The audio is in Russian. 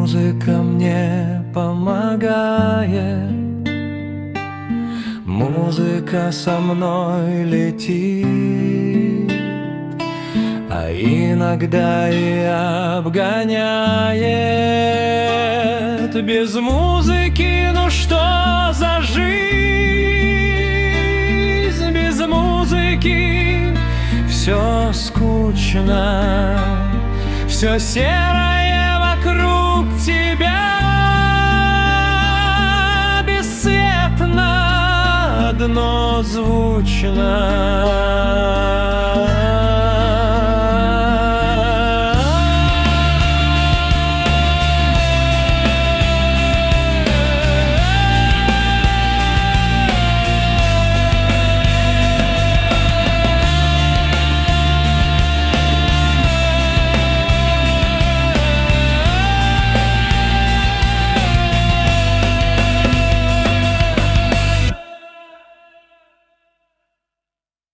Музыка мне помогает, музыка со мной летит, а иногда и обгоняет. Без музыки, ну что за жизнь? Без музыки все скучно, все серое вокруг тебя, бесцветно, однозвучно.